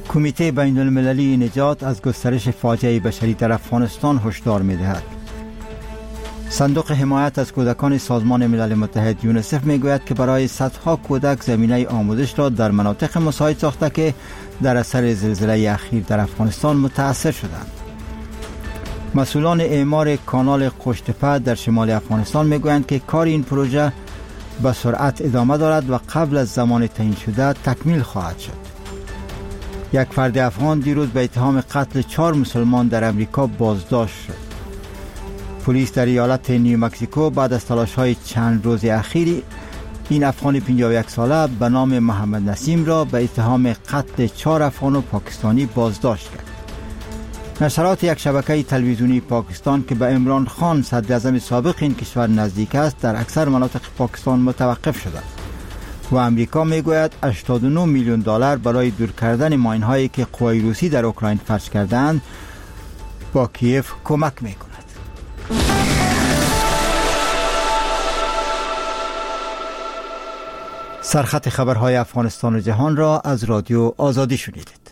کمیته بین المللی نجات از گسترش فاجعه بشری در افغانستان هشدار می‌دهد. صندوق حمایت از کودکان سازمان ملل متحد یونیسف میگوید که برای صدها کودک زمینه آموزش را در مناطق مساعد ساخته که در اثر زلزله اخیر در افغانستان متاثر شدند. مسئولان اعمار کانال قوشتپه در شمال افغانستان میگویند که کار این پروژه به سرعت ادامه دارد و قبل از زمان تعیین شده تکمیل خواهد شد. یک فرد افغان دیروز به اتهام قتل 4 مسلمان در امریکا بازداشت شد. پلیس در ایالت نیو مکزیکو بعد از تلاش‌های چند روز اخیر این افغان 51 ساله به نام محمد نسیم را به اتهام قتل 4 افغان پاکستانی بازداشت کرد. نشرات یک شبکه تلویزیونی پاکستان که به عمران خان صدراعظم سابق این کشور نزدیک است در اکثر مناطق پاکستان متوقف شده و امریکا میگوید 89 میلیون دلار برای دور کردن ماین‌هایی که قوای روسی در اوکراین فرض کردند با کیف کمک میکند. سرخط خبرهای افغانستان و جهان را از رادیو آزادی شنیدید.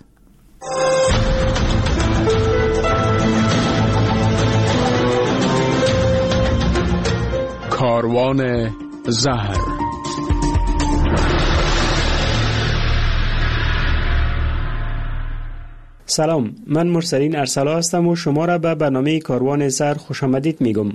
کاروان زهر. سلام، من مرسلین ارسلا هستم و شما را به برنامه کاروان زهر خوش آمدید میگم.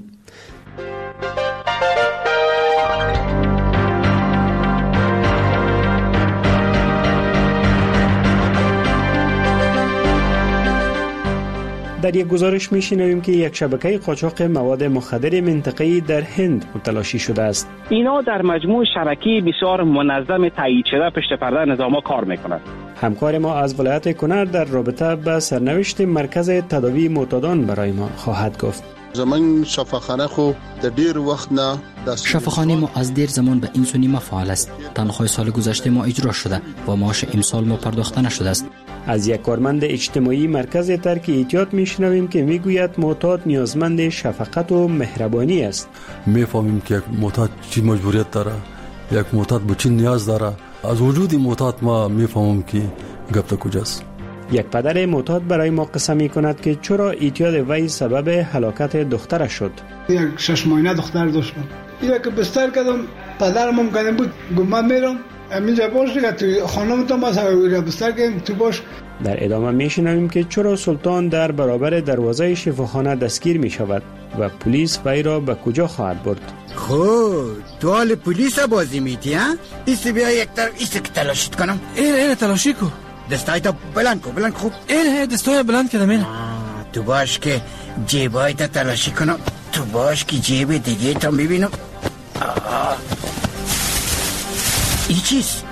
در یک گزارش میشنویم که یک شبکه قاچاق مواد مخدر منطقه‌ای در هند متلاشی شده است. اینا در مجموع شبکه بسیار منظم تایید شده پشت پرده نظاما کار میکنند. همکار ما از ولایت کنر در رابطه به سرنوشت مرکز تداوی معتادان برای ما خواهد گفت. زمان شفاخانه خو در دیر وقت نه شفاخانه ما از دیر زمان به این سونی ما فعال است. تنخواه سال گذشته ما اجرا شده و معاش امسال ما پرداخته نشده است. از یک کارمند اجتماعی مرکز ترک احتیاط میشنویم که میگوید معتاد نیازمند شفقت و مهربانی است. میفهمیم که یک معتاد چی مجبوریت داره، یک معتاد به چی نیاز داره. از وجود معتاد ما میفهمیم که گپ تا کجاست. یک پدر معتاد برای ما قصه میکند که چرا اعتیاد وی سبب هلاکت دخترش شد. یک 6 ماهه دختر داشتم. یک بستر کردم، پدرم ممکنه بود گفتم میرم همینجا باش دیگه، تو خانم تو ما سر بستر کردیم تو باش. در ادامه میشنویم که چرا سلطان در برابر دروازه شفاخانه دستگیر میشود و پلیس وی را به کجا خواهد برد. خب تو حال پلیس بازی میتی ها؟ ایستی بیا یک طرف ایستی که تلاشیت کنم. این تلاشی کو دستای تا بلند کو بلند خوب. این دستای بلند کردم. این تو باش که جیبای تا تلاشی کنم. تو باش که جیب دیگه تا ببینم. ای چیز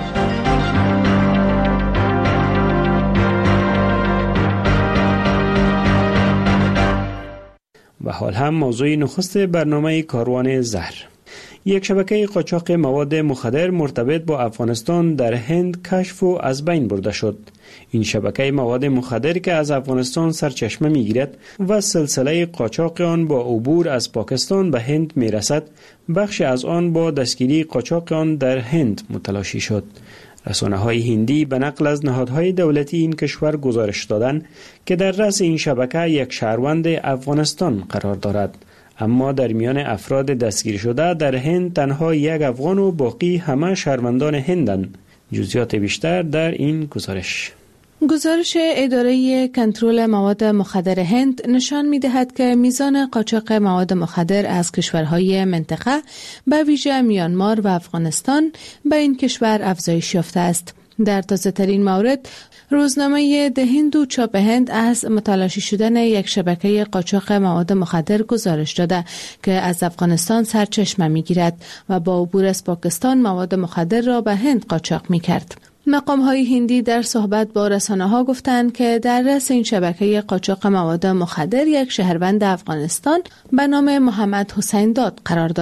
و حال هم موضوع نخست برنامه کاروان زهر. یک شبکه قاچاق مواد مخدر مرتبط با افغانستان در هند کشف و از بین برده شد. این شبکه مواد مخدر که از افغانستان سرچشمه میگیرد و سلسله قاچاق آن با عبور از پاکستان به هند میرسد، بخش از آن با دستگیری قاچاق آن در هند متلاشی شد. رسانه‌های هندی به نقل از نهادهای دولتی این کشور گزارش دادند که در رأس این شبکه یک شهروند افغانستان قرار دارد، اما در میان افراد دستگیر شده در هند تنها یک افغان و باقی همه شهروندان هندند. جزئیات بیشتر در این گزارش. گزارش اداره کنترل مواد مخدر هند نشان می‌دهد که میزان قاچاق مواد مخدر از کشورهای منطقه به ویژه میانمار و افغانستان به این کشور افزایش یافته است. در تازه‌ترین مورد روزنامه ده هندو چاپ هند از متلاشی شدن یک شبکه قاچاق مواد مخدر گزارش داده که از افغانستان سرچشمه می‌گیرد و با عبور از پاکستان مواد مخدر را به هند قاچاق می‌کرد. مقام‌های هندی در صحبت با رسانه‌ها گفتند که در رأس این شبکه قاچاق مواد مخدر یک شهروند افغانستان به نام محمد حسین داد قرار دارد.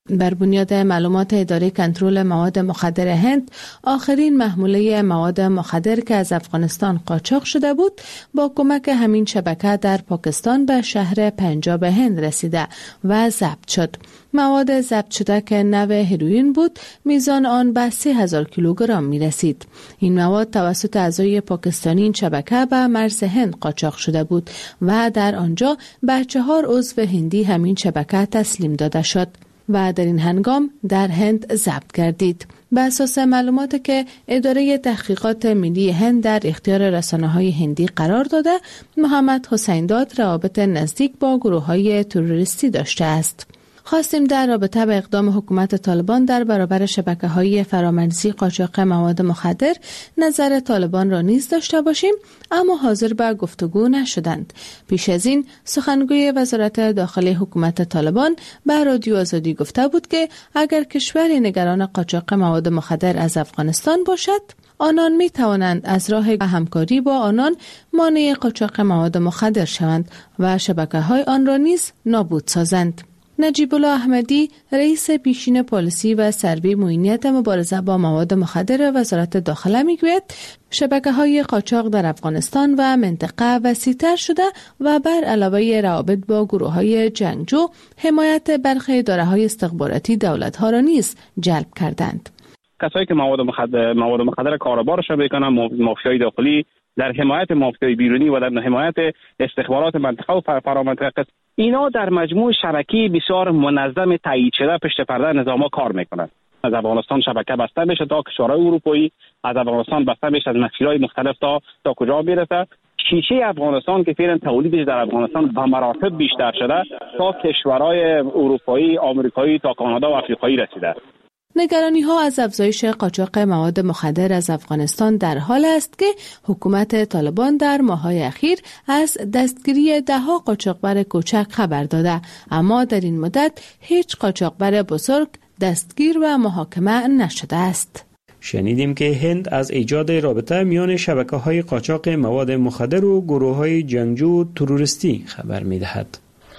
بر بنیاد معلومات اداره کنترل مواد مخدر هند، آخرین محموله مواد مخدر که از افغانستان قاچاق شده بود با کمک همین شبکه در پاکستان به شهر پنجاب هند رسیده و ضبط شد. مواد ضبط شده که نوع هروئین بود، میزان آن به 3000 کیلوگرم می رسید. این مواد توسط اعضای پاکستانی این شبکه به مرز هند قاچاق شده بود و در آنجا به 4 عضو هندی همین شبکه تسلیم داده شد و در این هنگام در هند ضبط گردید. به اساس معلوماتی که اداره تحقیقات ملی هند در اختیار رسانه‌های هندی قرار داده، محمد حسین داد روابط نزدیک با گروه‌های تروریستی داشته است. خواستیم در رابطه با اقدام حکومت طالبان در برابر شبکه‌های فرامرزی قاچاق مواد مخدر نظر طالبان را نیز داشته باشیم، اما حاضر به گفتگو نشدند. پیش از این سخنگوی وزارت داخلی حکومت طالبان به رادیو آزادی گفته بود که اگر کشوری نگران قاچاق مواد مخدر از افغانستان باشد، آنان می توانند از راه همکاری با آنان مانع قاچاق مواد مخدر شوند و شبکه‌های آن را نیز نابود سازند. نجیب الله احمدی، رئیس پیشین پالیسی و سروی معینیت مبارزه با مواد مخدر وزارت داخله میگوید شبکه‌های قاچاق در افغانستان و منطقه وسیع‌تر شده و بر علاوه روابط با گروه‌های جنگجو، حمایت برخی اداره‌های استخباراتی دولت‌ها را نیز جلب کردند. کسایی که مواد مخدر کاروبارش میکنن، مافیای داخلی در حمایت مافیای بیرونی و در حمایت استخبارات منطقه و فرامنطقه، اینا در مجموع شبکه‌ای بسیار منظم تایید شده پشت پرده نظام‌ها کار میکنند. از افغانستان شبکه بسته میشه تا کشورهای اروپایی، از افغانستان بسته میشه از مسیرهای مختلف تا کجا میرسه. شیشه افغانستان که فعلا تولیدش در افغانستان به مراتب بیشتر شده تا کشورهای اروپایی، آمریکایی تا کانادا و افریقایی رسیده. نگرانی ها از افزایش قاچاق مواد مخدر از افغانستان در حال است که حکومت طالبان در ماه‌های اخیر از دستگیری ده‌ها قاچاقبر کوچک خبر داده، اما در این مدت هیچ قاچاقبر بزرگ دستگیر و محاکمه نشده است. شنیدیم که هند از ایجاد رابطه میان شبکه‌های قاچاق مواد مخدر و گروه‌های جنگجو تروریستی خبر می‌دهد.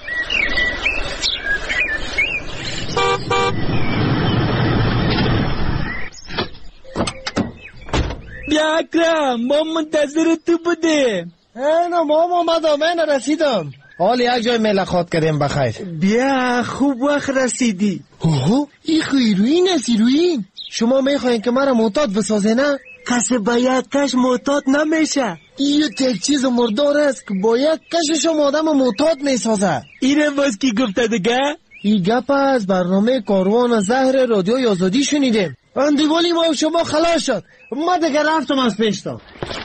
بیا اکرم، ما منتظر تو بودیم. نه من رسیدم. حال یک جای ملاقات کردیم بخیر. بیا خوب وقت رسیدی. اوه این هیروئین است. هیروئین شما میخواین که مرا معتاد بسازه نه؟ کسی باید کش معتاد نمیشه. این یک چیز مردار است که باید کشش آدم معتاد میسازه. اینه باز کی گفته دیگه؟ این گپ از برنامه کاروان زهر رادیوی آزادی شنیدیم. اندیوالی ما شما خلاص شد. ما دیگه رفتم از پیشتا.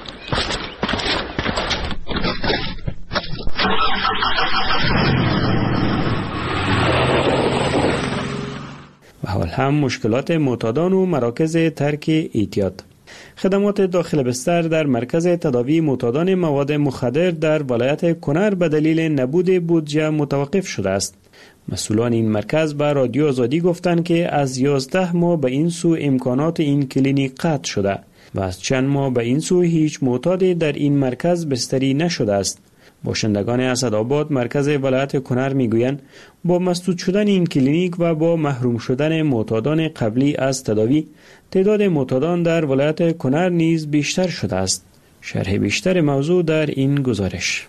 و حال هم مشکلات معتادان و مراکز ترک اعتیاد. خدمات داخل بستر در مرکز تداوی معتادان مواد مخدر در ولایت کنر به دلیل نبود بودجه متوقف شده است. مسئولان این مرکز به رادیو آزادی گفتند که از 11 ماه به این سو امکانات این کلینیک قطع شده و از چند ماه به این سو هیچ معتادی در این مرکز بستری نشده است. باشندگان اسدآباد مرکز ولایت کنر میگویند با مسدود شدن این کلینیک و با محروم شدن معتادان قبلی از تداوی، تعداد معتادان در ولایت کنر نیز بیشتر شده است. شرح بیشتر موضوع در این گزارش.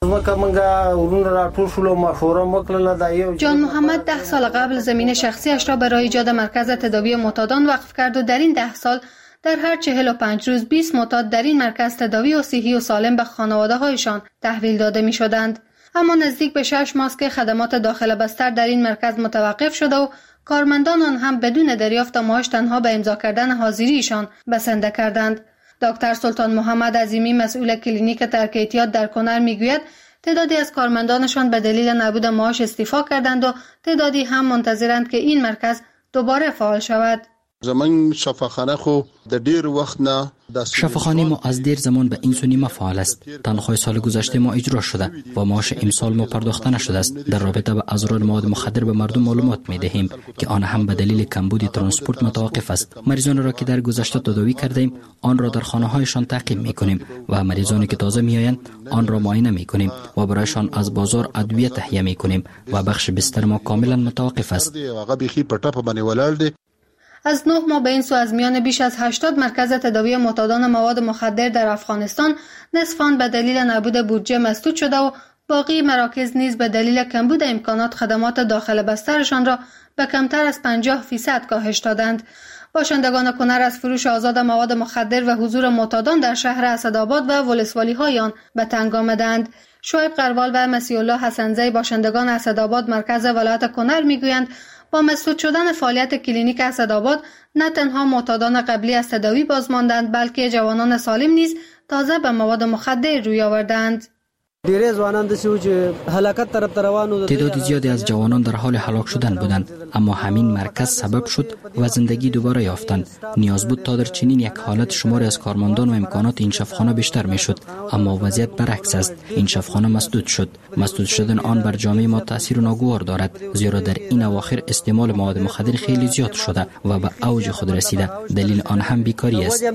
جان محمد 10 سال قبل زمین شخصیش را برای ایجاد مرکز تداوی معتادان وقف کرد و در این 10 سال در هر 45 روز 20 معتاد در این مرکز تداوی و صحی و سالم به خانواده هایشان تحویل داده می شدند. اما نزدیک به 6 ماه که خدمات داخل بستر در این مرکز متوقف شده و کارمندان آن هم بدون دریافت معاش تنها به امضا کردن حاضریشان بسنده کردند. دکتر سلطان محمد عظیمی مسئول کلینیک ترک اعتیاد در کنر میگوید تعدادی از کارمندانشان به دلیل نبود معاش استعفا کردند و تعدادی هم منتظرند که این مرکز دوباره فعال شود. زمون شفاخانه خو د ډیر وخت نه شفاخانه ما از دیر زمان به این سو نیمه فعال است. تنخواه سال گذشته ما اجرا شده و معاش امسال ما پرداخته نشده است. در رابطه با اضرار مواد مخدر به مردم معلومات می دهیم که آن هم به دلیل کمبود ترانسپورت متوقف است. مریضان را که در گذشته تداوی کردیم آن را در خانه هایشان تعقیب می کنیم و مریضانی که تازه می آیند آن را معاینه می کنیم و برایشان از بازار ادویه تهیه می کنیم و بخش بستر ما کاملا متوقف است. از 9 ماه به این سو از میان بیش از 80 مرکز تداوی معتادان مواد مخدر در افغانستان نصف آن به دلیل نبود بودجه مسدود شده و باقی مراکز نیز به دلیل کمبود امکانات خدمات داخل بسترشان را به کمتر از 50% کاهش دادند. باشندگان کنر از فروش آزاد مواد مخدر و حضور معتادان در شهر اسدآباد و ولسوالی های آن به تنگ آمدند. شعیب قروال و مسیح الله حسنزی باشندگان اسدآباد مرکز ولایت کنر میگویند با مسدود شدن فعالیت کلینیک اسدآباد نه تنها معتادان قبلی از تداوی باز ماندند بلکه جوانان سالم نیز تازه به مواد مخدر روی آوردند. تعداد زیادی از جوانان در حال هلاک شدن بودند اما همین مرکز سبب شد و زندگی دوباره یافتند. نیاز بود تا در چنین یک حالت شماری از کارمندان و امکانات این شفاخانه بیشتر میشد اما وضعیت برعکس است. این شفاخانه مسدود شد. مسدود شدن آن بر جامعه ما تاثیر ناگوار دارد زیرا در این اواخر استعمال مواد مخدر خیلی زیاد شده و به اوج خود رسیده. دلیل آن هم بیکاری است.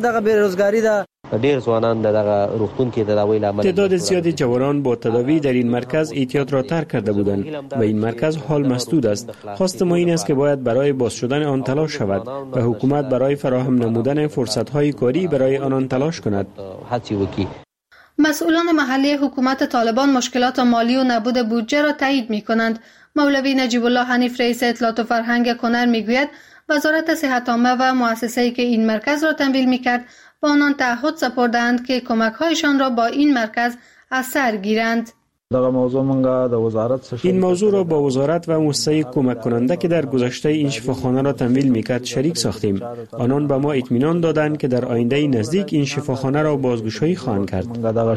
تعداد زیادی جوانان با تداوی در این مرکز احتیاط را ترک کرده بودند و این مرکز حال مسدود است. خواست ما این است که باید برای باز شدن آن تلاش شود و حکومت برای فراهم نمودن فرصت‌های کاری برای آنان تلاش کند. مسئولان محلی حکومت طالبان مشکلات مالی و نبود بودجه را تایید می‌کنند. مولوی نجیب الله حنیف رئیس اطلاعات و فرهنگ کنر میگوید وزارت صحت عامه و مؤسسه‌ای که این مرکز را تمویل می‌کرد با آنان تعهد سپردند که کمک‌هایشان را با این مرکز از سر گیرند. این موضوع را با وزارت و مؤسسه کمک کننده که در گذشته این شفاخانه را تمویل میکرد شریک ساختیم. آنان به ما اطمینان دادند که در آینده نزدیک این شفاخانه را بازگشایی خواهند کرد.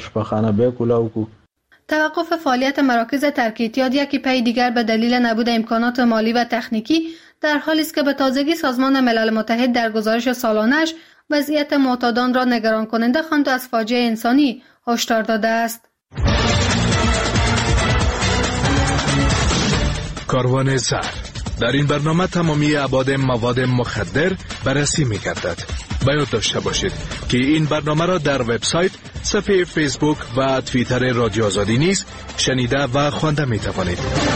توقف فعالیت مراکز ترک اعتیاد یکی پی دیگر به دلیل نبود امکانات مالی و تکنیکی در حالی است که به تازگی سازمان ملل متحد در گزارش سالانه‌اش وضعیت معتادان را نگران کننده خواند و از فاجعه انسانی هشدار داده است. کاروان زهر در این برنامه تمامی ابعاد مواد مخدر بررسی می‌گردد. باید داشته باشید که این برنامه را در وبسایت، صفحه فیسبوک و توییتر رادیو آزادی نیز شنیده و خوانده می‌توانید.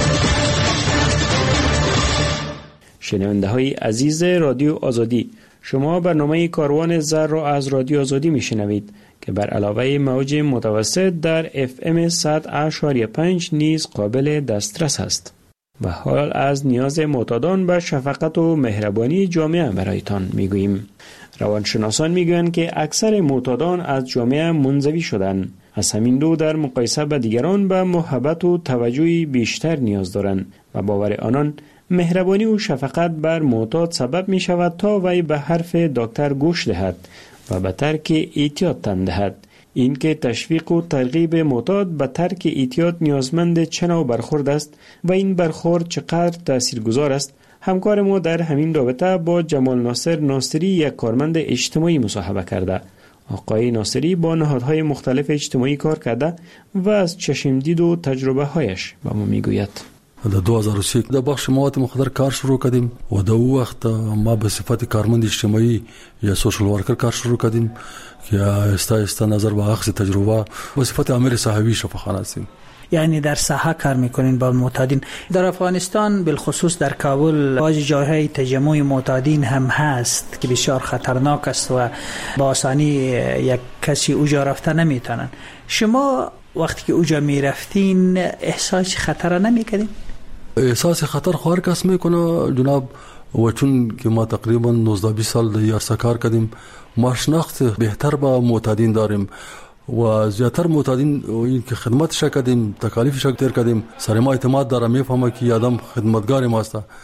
شنونده‌های عزیز رادیو آزادی، شما برنامه کاروان زهر را از رادیو آزادی میشنوید که بر علاوه موج متوسط در FM 100.5 نیز قابل دسترس است و حال از نیاز معتادان به شفقت و مهربانی جامعه برایتان میگوییم. روانشناسان میگویند که اکثر معتادان از جامعه منزوی شدند. از همین رو در مقایسه با دیگران به محبت و توجه بیشتر نیاز دارند و باور آنان مهربانی و شفقت بر معتاد سبب می شود تا وی به حرف دکتر گوش دهد و به ترک اعتیاد تن دهد. این که تشویق و ترغیب معتاد به ترک اعتیاد نیازمند چه نوع برخورد است و این برخورد چقدر تاثیرگذار است. همکار ما در همین رابطه با جمال ناصر ناصری، یک کارمند اجتماعی، مصاحبه کرده. آقای ناصری با نهادهای مختلف اجتماعی کار کرده و از چشمدید و تجربه هایش به ما میگوید. در 2003 در بخش مواد مخدر کار شروع کردیم و در اون وقت ما به صفت کارمند اجتماعی یا سوشل ورکر کار شروع کردیم که آهسته نظر به اخذ تجربه و صفت امیر صاحبی شفاخانه هستیم. یعنی در ساحه کار میکنین با معتادین. در افغانستان بالخصوص در کابل بعضی جاهای تجمع معتادین هم هست که بسیار خطرناک است و با آسانی یک کسی اوجا رفته نمیتونن. شما وقتی که اوجا میرفتین احساس خطر نمیکردین؟ احساس خطر هر کس میکنه جناب، و چون که ما تقریبا 19-20 سال در یارسا کار کردیم، ما شناخت بهتر با معتادین داریم و زیادتر معتادین این که خدمتش کردیم، تکالیفش تیر کردیم، سر ما اعتماد داره، میفهمه که آدم خدمتگار ماست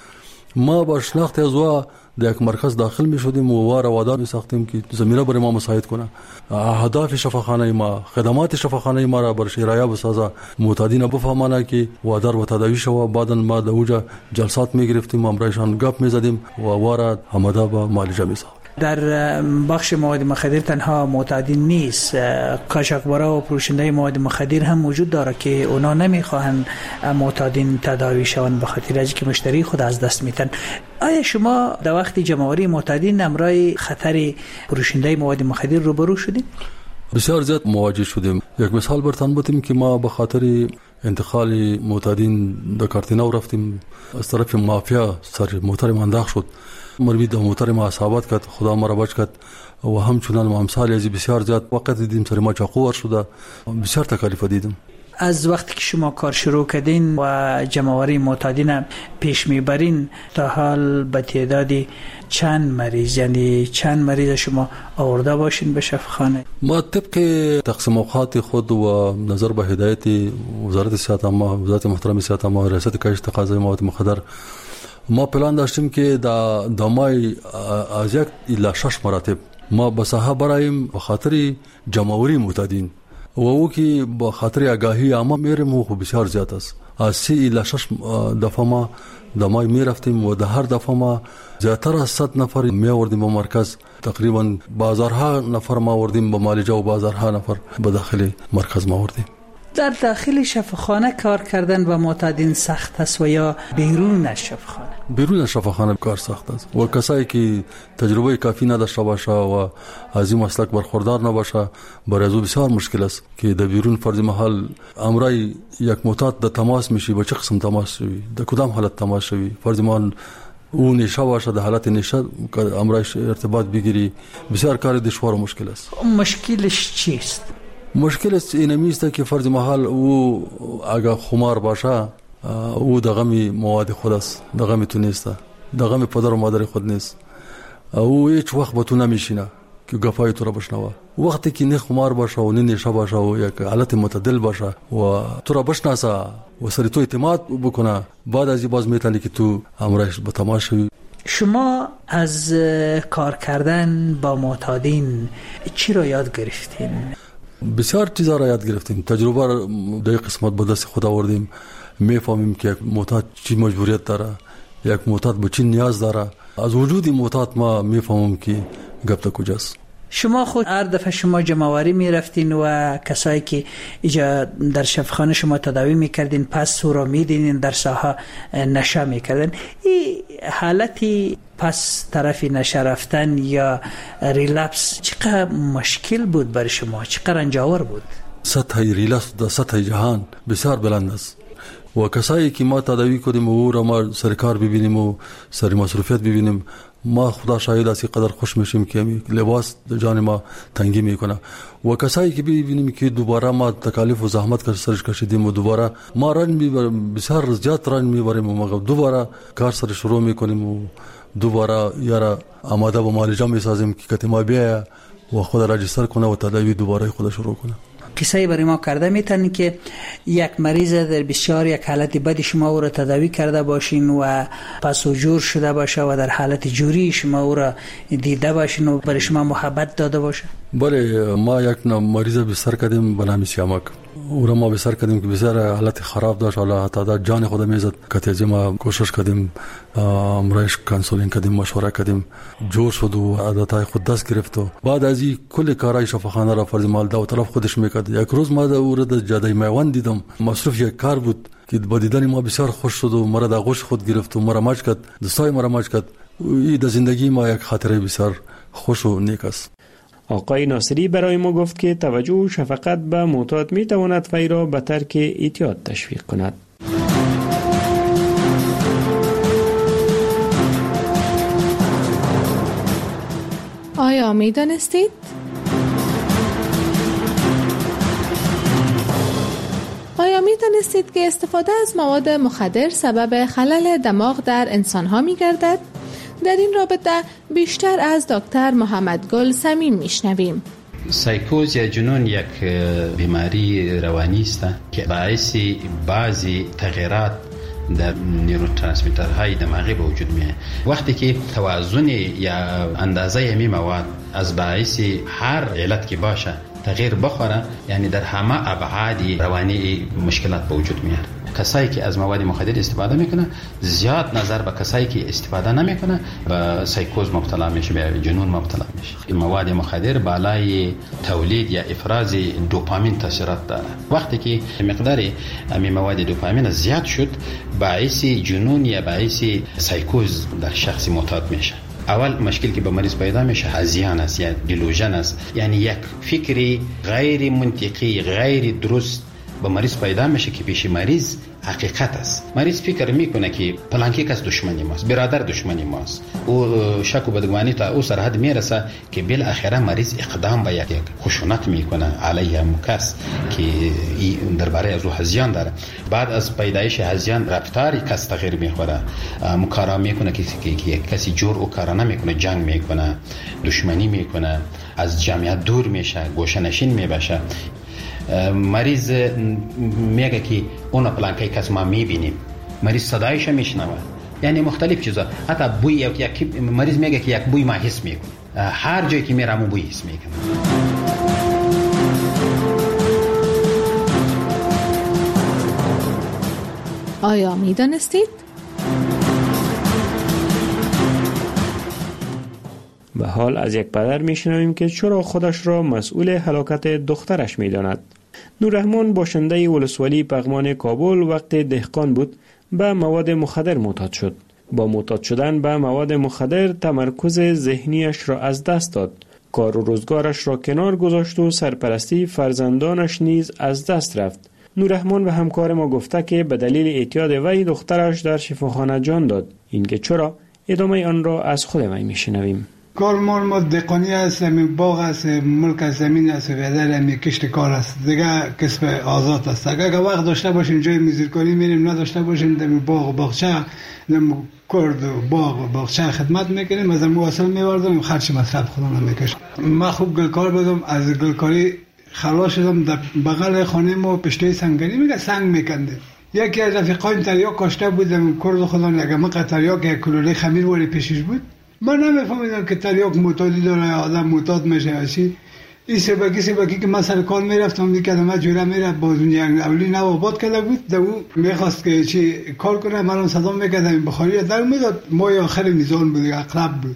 ما با شناخت از او در یک مرکز داخل می شدیم و وار وادار می ساختیم که زمینه برای ما مساعد کنه. اهداف شفاخانه ما، خدمات شفاخانه ما را برش ارائه بسازه، معتادین بفهمانه که وادار و تداوی شو. بعداً ما در اوجا جلسات می گرفتیم، امرایشان گپ می زدیم و وار همدا با معالجه می ساختیم. در بخش مواد مخدر تنها معتادین نیست، قاچاقبرا و فروشنده مواد مخدر هم وجود داره که اونا نمیخواهند معتادین تداوی شوند به خاطر از که مشتری خود از دست میتن. آیا شما در وقت جمع‌آوری معتادین امرای خطر فروشنده مواد مخدر روبرو شدید؟ بسیار زیاد مواجه شدیم. یک مثال برتان بودیم که ما به خاطر انتقال معتادین در کارتیناو رفتیم، از طرف مافیا سر موتر منداخ شد، مروی در موتر ما اصابت کرد، خدا ما را بچ کرد و همچنان ما امثال ازی بسیار زیاد وقت دیدیم سر ما چاقو ور شده، بسیار تکالیف دیدیم. از وقتی که شما کار شروع کردین و جمع‌آوری معتادین پیش میبرین تا حال به تعدادی چند مریض، یعنی چند مریض شما آورده باشین به شفاخانه؟ ما طبق تقسیم اوقات خود و نظر به هدایت وزارت صحت عامه، وزارت محترم صحت عامه، ریاست کاهش تقاضای مواد مخدر، ما پلان داشتیم که در مای از 1 الی 6 مراتب ما به ساحه برایم به خاطر جمع‌آوری معتادین و او که به خاطر آگاهی عامه میریم و بسیار زیاد است. از 3 الی 6 دفعه ما در مای میرفتیم و در هر دفعه ما زیادتر از 100 نفر می آوردیم به مرکز. تقریبا بازارها نفر ما آوردیم به معالجه و بازارها نفر به داخل مرکز ما آوردیم. در داخل شفاخانه کار کردن با معتادین سخت است و یا بیرون از شفاخانه؟ بیرون از شفاخانه کار سخت است و کسایی که تجربه کافی نداشته باشه و از این مسلک برخوردار نباشه برای او بسیار مشکل است که در بیرون فرض محل امرای یک معتاد در تماس میشی، با چه قسم تماس شوی، در کدام حالت تماس شوی، فرض محل او نشه باشه در حالت نشه امرایش ارتباط بگیری، بسیار کار دشوار و مشکل است. مشکلش چیست؟ مشکلش اینمیسته که فرض محل او اگه خمار باشه او دغمی مواد خود است، دغمی تو نیست، دغمی پدر و مادر خود نیست، او هیچ وقت با تو نمیشینه که گفای تو را بشنوه. وقتی که نه خمار باشه و نه نشه باشه و یک حالت معتدل باشه و تو را بشناسه و سر تو اعتماد بکنه، بعد از این باز میتونی که تو امرش به تماس شوی. شما از کار کردن با معتادین چی را یاد گرفتین؟ بسیار چیزا را یاد گرفتیم. تجربه در قسمت به دست خود آوردیم. میفهمیم که یک معتاد چی مجبوریت داره، یک معتاد به چی نیاز داره. از وجود معتاد ما میفهمیم که گپ تا کجاست. شما خود هر دفعه شما جمع‌آوری میرفتین و کسایی که اینجا در شفاخانه شما تداوی میکردین پس سو را میدینین در ساحه نشه میکردن، این حالتی پس طرفی نشه رفتن یا ریلپس چقدر مشکل بود برای شما، چقدر رنجاور بود؟ سطح ریلپس در سطح جهان بسیار بلند است و کسایی که ما تداوی کنیم و او را ما سرکار ببینیم و سر مصروفیت ببینیم، ما خدا شاهد است قدر خوش میشیم که لباس جان ما تنگی میکنه و کسایی که ببینیم که دوباره ما تکالیف و زحمت کش سرش کشیدیم و دوباره ما رنج میبریم، بسیار زیاد رنج میبریم و ما دوباره کار سر شروع میکنیم و دوباره یارا آماده به معالجه میسازیم که کتیما بیاید و خود راجستر کنه و تداوی دوباره خود شروع کنه. کسایی برای ما کرده میتونی که یک مریض در بسیار یک حالت بدی شما او را تداوی کرده باشین و پس و جور شده باشه و در حالت جوری شما او را دیده باشین و برای شما محبت داده باشه؟ بله، ما یک مریض بستر کردیم به نام سیامک، او را ما بستر کردیم که بسیار حالت خراب داشت، حالا حتی جان خود میزد. کتیجه ما کوشش کردیم، امرایش کانسولینگ کردیم، مشوره کردیم، جور شد و عادتهای خود دست گرفت و بعد از این کل کارهای شفاخانه را فرض مال دو طرف خودش میکرد. یک روز ما او را در جاده میوان دیدم، مصروف یک کار بود که با دیدن ما بسیار خوش شد و مرا در غوش خود گرفت و مرا ماچ کرد، دستای مرا ماچ کرد. این در زندگی ما یک خاطره بسیار خوش و نیک است. آقای ناصری برای ما گفت که توجه و شفقت به معتاد می تواند وی را به ترک اعتیاد تشویق کند. آیا می دانستید؟ آیا می دانستید که استفاده از مواد مخدر سبب خلل دماغ در انسان ها می گردد؟ در این رابطه بیشتر از دکتر محمد گل صمیم میشنویم. سایکوز یا جنون یک بیماری روانی است که باعث بعضی تغییرات در نیوروترانسمیترهای دماغی به وجود میاد. وقتی که توازن یا اندازه می مواد از باعث هر علت که باشه تغییر بخوره، یعنی در همه ابعاد روانی مشکلات به وجود میاد. کسایی که از مواد مخدر استفاده میکنه زیاد نظر به کسایی که استفاده نمیکنه به سایکوز مبتلا میشه، به جنون مبتلا میشه. مواد مخدر بالای تولید یا افراز دوپامین تاثیرات داره. وقتی که مقدار این مواد دوپامین زیاد شد باعث جنون یا باعث سایکوز در شخص معتاد میشه. اول مشکل که به مریض پیدا میشه هذیان است یا دیلوژن است، یعنی یک فکری غیر منطقی غیر درست به مریض پیدا میشه که پیش مریض حقیقت است. مریض فکر میکنه که پلانکی کس دشمنی ماست، برادر دشمنی ماست، او شک و بدگمانی تا او سرحد میرسه که بالاخره مریض اقدام به یک خشونت میکنه علیه کس که درباره از او هذیان داره. بعد از پیدایش هذیان رفتار کس تغییر میخوره، مکارا میکنه که کسی جور او کارا نمیکنه، جنگ میکنه، دشمنی میکنه، از جمعیت دور میشه، گوشه نشین میبشه. مریض میگه که اون پلانکای کس ما میبینیم، مریض صدایش میشنوه، یعنی مختلف چیزا. حتی بوی یک مریض میگه که یک بوی ما حس میکنه، هر جایی که میرم بوی حس میکنه. آیا میدانستید؟ به حال از یک پدر میشنویم که چرا خودش را مسئول هلاکت دخترش میداند. نوررحمان باشنده ولسوالی پغمان کابل وقت دهقان بود به مواد مخدر معتاد شد. با معتاد شدن به مواد مخدر تمرکز ذهنیش را از دست داد. کار و روزگارش را کنار گذاشت و سرپرستی فرزندانش نیز از دست رفت. نوررحمان به همکار ما گفته که به دلیل اعتیاد وی دخترش در شفاخانه جان داد. اینکه چرا، ادامه آن را از خود وی میشنویم. کار ما دهقانی است، باغ است، ملک زمین است و بدل کشت کار است. دیگه کسب آزاد است. اگر وقت داشته باشیم جای میزیرکاری میریم، نداشته باشیم در باغ و باغچه، در کرد و باغ و باغچه خدمت میکنیم، از مواصل میوردیم، خرج مصرف خودم میکشم. من خوب گلکار بودم، از گلکاری خلاص شدم. در بغل خانه ما پشته سنگری میگه سنگ میکنده. یکی از رفیقایم تریاک کاشته بودم، کرد خودم اگه من تریاک یک کلوله خمیر ولی پیشش بود. من نمیفهمیدم که تریاک معتادی داره، آدم معتاد میشه اسی. این سبکی که من سر کار میرفتم دیگه ما جوره میرفت باز جنگ اولی نو آباد کرده بود. دو میخواست که چی کار کنه، من صدا میکردم بخاری در میداد. ما آخر میزان بود، اقرب بود،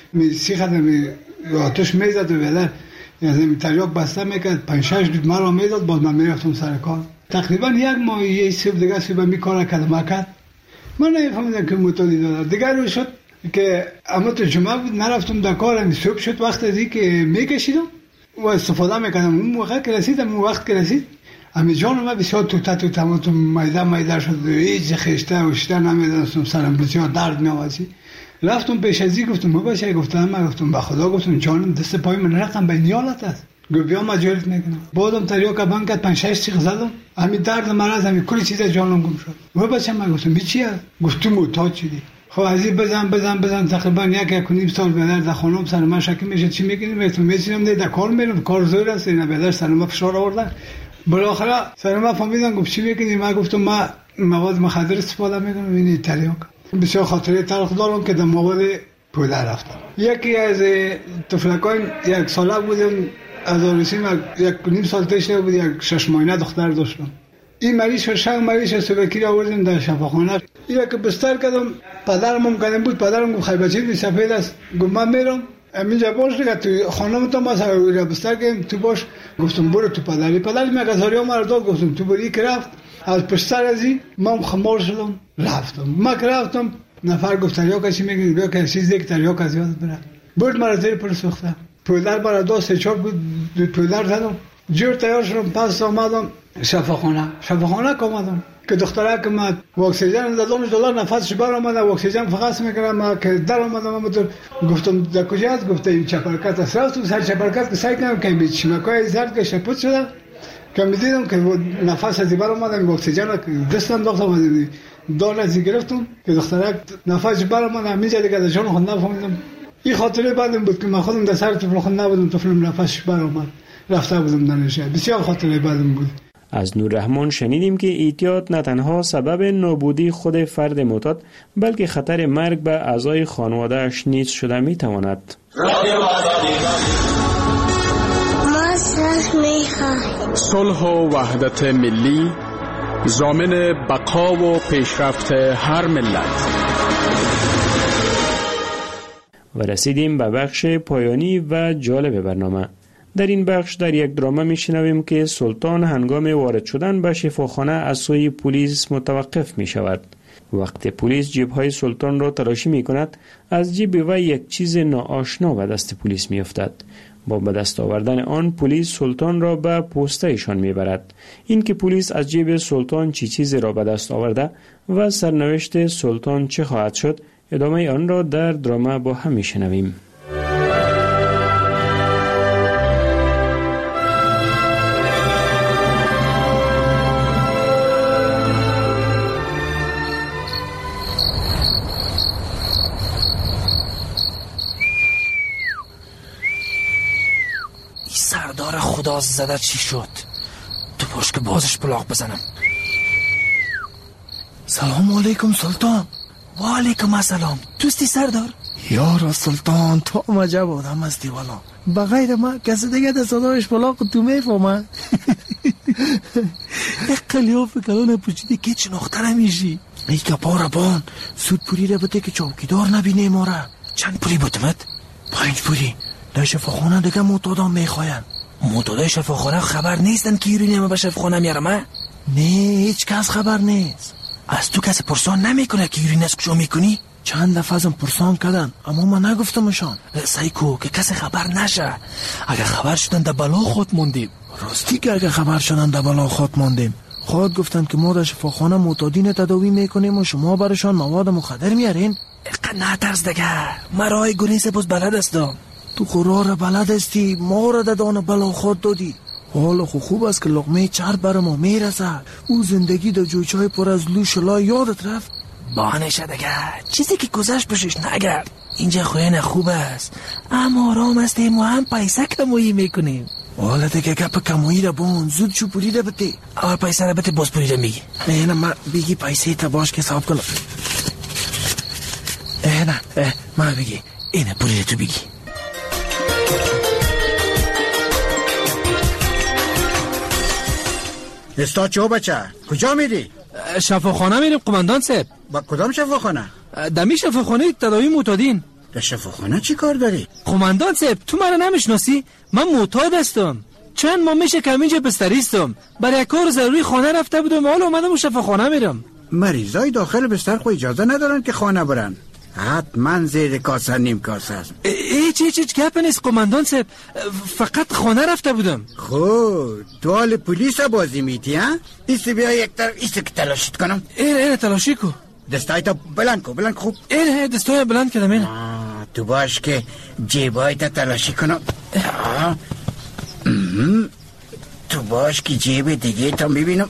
سی خدم آتش میزد و ولر یعنی تریاک بسته میکرد. 5-6 لیتر مرا میداد، باز من میرفتم سر کار. تقریبا یک ماه یه صبح دیگه صبح میکاره کرد. من نمیفهمیدم که معتادی داره. دیگه رو شد که اما تو جمعه بود، نرفتم در کارم. صبح شد وقت ازی که میکشیدم و استفاده میکردم. اون موقع که رسیدم، اون وقت که رسید امی جان ما بسیار تو میده شد، هیچ خشته و شته نمیدونستم، سرم بسیار درد میآوازی. رفتم پیش ازی گفتم بابا گفتم به خدا، گفتم جانم دست پای من رقم به نیالت است، گفت بیا مجالت میکنم. بعدم تریاک بانک 5-6 چیخ زدم، همین درد مرض همین کلی چیز جانم گم شد. بابا من گفتم چی است؟ گفت تو معتاد شدی. خب ازی بزن تقریبا 1.5 سال به در خانم سر من شکی میشه چی میگین. میتونم در کار میرم، کار زور است، اینا به در سر ما فشار آوردن. بالاخره سر ما فهمیدن گفت چی میگین. من گفتم ما مواد مخدر استفاده میکنم. این تریاک بسیار خاطره تلخ دارم که در مواد پوله رفتم. یکی از طفلکان 1 ساله بودم، از آرسیم 1.5 سال تشته بود، 6 ماهه دختر داشتم. این مریض سبکی را آوردیم در شفاخانه. اینا که بستر کردم، پدرم هم کردم بود. پدرم گفت خیبچی سفید است. گفت من میرم همینجا باش دیگه، تو خانم تو ما سر بستر کردیم تو باش. گفتم برو تو پدری میگه مرا داد. گفتم تو بری که رفت از پشت سر ازی من خمار شدم رفتم. ما که رفتم نفر گفت تریاک چی میگی؟ بیا که چیز دیگه تریاک از یاد بره. برد مرا زیر پر سوختم. پولدر برا 2-3-4 بود، پولدر زدم جور تیار شدم. پس آمدم شفاخانه که آمدم که دختره که من اکسیژن دادمش دلار نفسش بر آمده، اکسیژن فقط میکردم که در آمدم. گفتم در کجا است؟ گفته این چپرکت است. رفتم سر چپرکت که سعی کردم که این چمکای زرد که شپوت شده که میدیدم که نفس از بر آمده، اکسیژن دستم داختم دار از گرفتم که دختره نفسش بر آمده. همینجا دیگه جان خود نفهمیدم. این خاطره بعدم بود که من خودم در سر طفل خود نبودم، طفلم نفسش بر آمد، رفته بودم دانشگاه. بسیار خاطره بعدم بود. از نوررحمان شنیدیم که اعتیاد نه تنها سبب نابودی خود فرد معتاد بلکه خطر مرگ به اعضای خانواده‌اش نیز شده می‌تواند. صلح و وحدت ملی ضامن بقا و پیشرفت هر ملت. و رسیدیم به بخش پایانی و جالب برنامه. در این بخش در یک درامه میشنویم که سلطان هنگام وارد شدن به شفاخانه از سوی پلیس متوقف می شود. وقتی پلیس جیب‌های سلطان را تلاشی می کند، از جیب وی یک چیز ناآشنا به دست پلیس می افتد. با به دست آوردن آن پلیس سلطان را به پوسته ایشان می برد. این که پلیس از جیب سلطان چی چیزی را به دست آورده و سرنوشت سلطان چه خواهد شد، ادامه آن را در درامه با هم می شنویم. سردار خدا زده چی شد؟ تو باش که بازش بلاغ بزنم. سلام علیکم سلطان. و علیکم السلام. دوستی سردار؟ یارا سلطان تو مجب آدم هستی والا. بغیر ما کسی دیگه ده صدایش بلاغ تو میفهمه. یک قلیاف کلانه پوچیده که چناختر همیشی. ای کپا ربان سود پوری را بده که چوکیدار نبینه ما را. چند پوری بودمت؟ 5 پوری. در شفاخانه دیگه معتادان میخواین. معتادای شفاخانه خبر نیستن که یوری نیمه به شفاخانه میارم؟ نه هیچ کس خبر نیست. از تو کسی پرسان نمیکنه که یوری نست کجا میکنی؟ چند دفعه ازم پرسان کردن اما من نگفتمشان. سایکو که کسی خبر نشه. اگه خبر شدن در بلا خود موندیم. راستی که اگه خبر شدن در بلا خود موندیم. خود گفتن که ما در شفاخانه معتادین تداوی میکنیم و شما برشان مواد مخدر میارین. نه ترس دیگه. مرای گریز باز بلد استم. تو قرار بلد استی ما را دادان بلا خود دادی. حالا خوب است که لقمه چرب بر ما میرسه. او زندگی در جویچای پر از لوشلا یادت رفت. بانشه دیگه. چیزی که گذشت بشش نگرد. اینجا خوین خوب است اما آرام استیم و هم پیسه کمویی میکنیم. حالا دیگه گپ کمویی را بون زود چو پوری را بده. آره پیسه را بده باز پوری را میگی. نه من بگی پیسه تا باش که حساب کنم. نه من بگی اینه پوری را تو بگی. استاد چه بچه؟ کجا میری؟ شفاخانه میریم قماندان صاحب. با کدام شفاخانه؟ دمی شفاخانه تداوی معتادین. در شفاخانه چی کار داری؟ قماندان صاحب تو مرا نمیشناسی؟ من معتاد هستم. چند ماه میشه که اینجا بستریستم. برای کار ضروری خانه رفته بودم حالا اومدم شفاخانه میرم. مریضای داخل بستر خو اجازه ندارن که خانه برن. حتما زیر کاسه نیم کاسه است. هیچ گپ نیست قماندان صاحب. فقط خانه رفته بودم. خب تو حال پلیس بازی میتی ها؟ ایستی بیا یک طرف ایستی که تلاشیت کنم. اینه تلاشی کو. دستای تا بلند کو خوب. اینه دستای بلند کردم اینه. تو باش که جیبای تا تلاشی کنم. تو باش که جیب دیگه تا ببینم.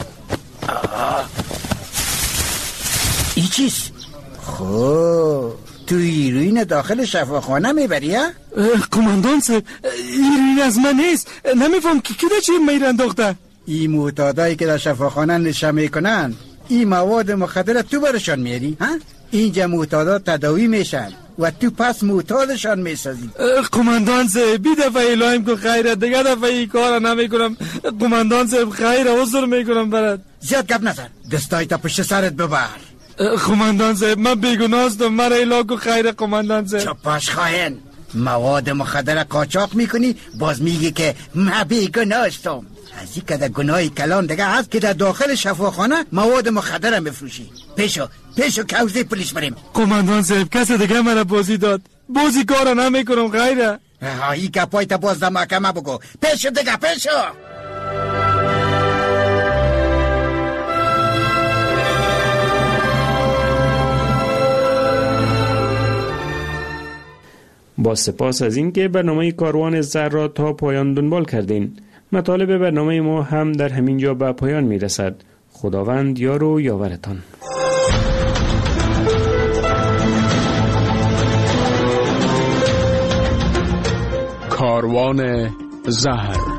ای چیز؟ خب تو هیروین داخل شفاخانه میبری ها؟ قماندان صاحب هیروین از من نیست. نمیفهم که کده چی میرن دختر. این معتادایی که در شفاخانه نشه میکنن این مواد مخدر تو برشان میاری ها؟ اینجا معتادا تداوی میشن و تو پس معتادشان میسازی. قماندان صاحب بی دفعه الهیم که خیره دیگه دفعه این کار نمیکنم. قماندان صاحب خیره عذر میکنم برات. زیاد گپ نزن. دستای تا پشت سرت ببر. قماندان صاحب من بیگناه هستم. مرا ایلاکو خیره قماندان صاحب. چپاش خواهن مواد مخدر قاچاق میکنی باز میگی که من بیگناه هستم. از این که در گناهی کلان دیگه هست که در داخل شفاخانه مواد مخدر بفروشی. پیشو کوزه پلیس بریم. قماندان صاحب کسی دیگه مرا بازی داد. بازی کارا نمیکنم غیره. این گپای تا باز در محکمه بگو. پیشو دیگه پیشو. با سپاس از اینکه برنامه کاروان زهر را تا پایان دنبال کردین. مطالب برنامه ما هم در همین جا به پایان می رسد. خداوند یار و یاورتان. کاروان زهر